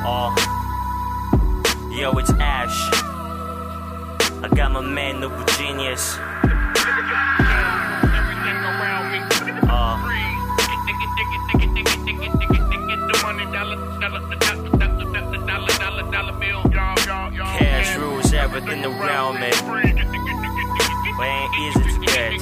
Yo, it's Ash. I got my man Noble Genius. Cash rules everything around me. But ain't easy to get.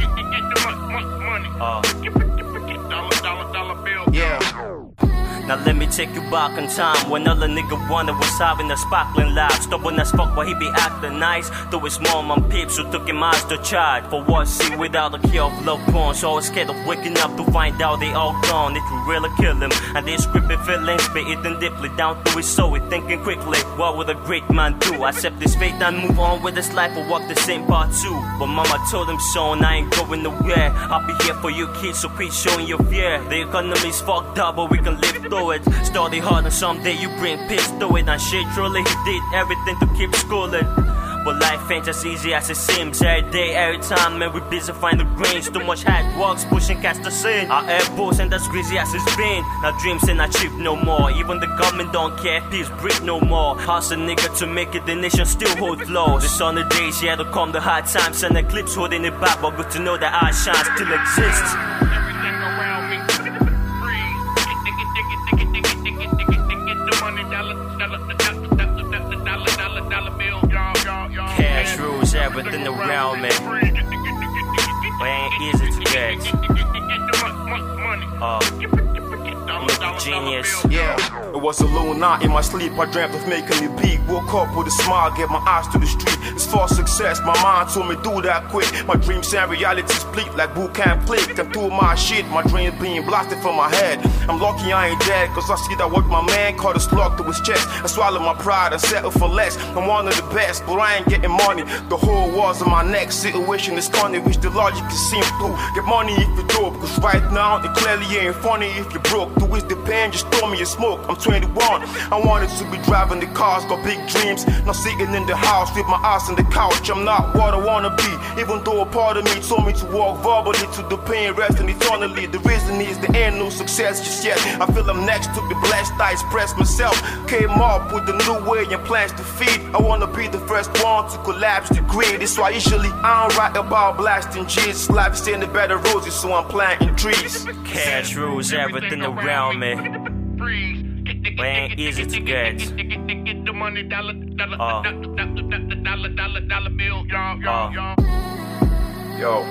Now let me take you back in time when all a nigga wanted was having a sparkling life. Stubborn as fuck, but he be acting nice. Though his mom and peeps who took him as the child. For what, see, without a cure of love porn. So I was scared of waking up to find out they all gone. It would really kill him. And they scripted feelings, be eating deeply down through his soul. He thinking quickly, what would a great man do? Accept his fate and move on with his life or walk the same path too. But mama told him, son, I ain't going nowhere. I'll be here for you kids, so quit showing your fear. The economy's fucked up, but we can live through it. Study hard and someday you bring peace to it. And shit, truly he did everything to keep schooling. But life ain't as easy as it seems. Every day, every time, man, we busy finding brains. Too much hard works, pushing cast the sin. Our airports and as crazy as it's been. Now dreams ain't achieved no more. Even the government don't care if peace breathe no more. How's a nigga to make it, the nation still holds low. The sunny days, yeah, to come the hard times and eclipse holding it back. But good to know that our shine still exists. Cash rules everything around me, but ain't easy to get. Genius. Yeah, it was a lone night in my sleep. I dreamt of making it big. Woke up with a smile, get my eyes to the street. It's for success. My mind told me do that quick. My dreams and reality split like boot camp clicked. And through my shit, my dreams being blasted from my head. I'm lucky I ain't dead, cause I see that what my man caught a slug to his chest. I swallowed my pride and settled for less. I'm one of the best, but I ain't getting money. The whole walls on my neck. Situation is funny, which the logic is simple. Get money if you dope, cause right now it clearly ain't funny if you broke. Do is the pain, just throw me a smoke. I'm 21, I wanted to be driving the cars, got big dreams. Not sitting in the house with my ass on the couch. I'm not what I wanna be, even though a part of me told me to walk verbally to the pain, resting eternally. The reason is there ain't no success just yet. I feel I'm next to be blessed, I express myself. Came up with a new way and plans to feed. I wanna be the first one to collapse the grid. It's why usually I don't write about blasting G's. Life is in the better roses, so I'm planting trees. Cash rules everything around me, but ain't easy to get. Yo,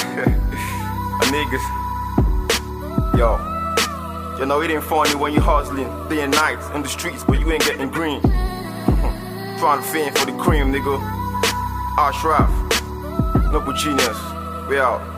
niggas. Yo. You know it ain't funny when you hustling day and night in the streets, but you ain't getting green. Trying to fend for the cream, nigga. Ashraf, Noble Genius, we out.